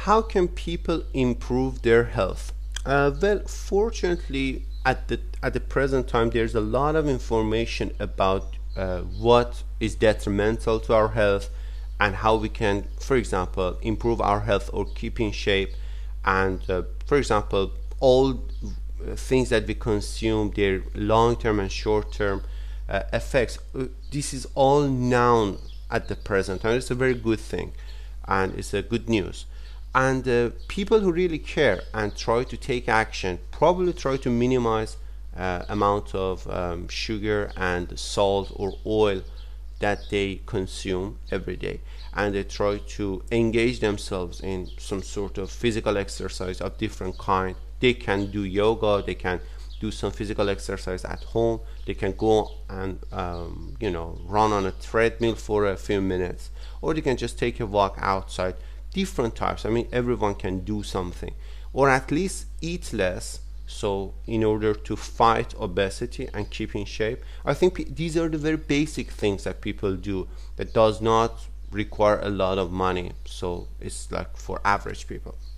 How can people improve their health? Well, fortunately, at the present time, there's a lot of information about what is detrimental to our health and how we can, for example, improve our health or keep in shape. And for example, all things that we consume, their long-term and short-term effects. This is all known at the present time. It's a very good thing, and it's a good news. And people who really care and try to take action probably try to minimize amount of sugar and salt or oil that they consume every day, and they try to engage themselves in some sort of physical exercise of different kind. They can do yoga, they can do some physical exercise at home, they can go and run on a treadmill for a few minutes, or they can just take a walk outside. Different types, I mean, everyone can do something, or at least eat less, so in order to fight obesity and keep in shape. I think these are the very basic things that people do that does not require a lot of money, so it's like for average people.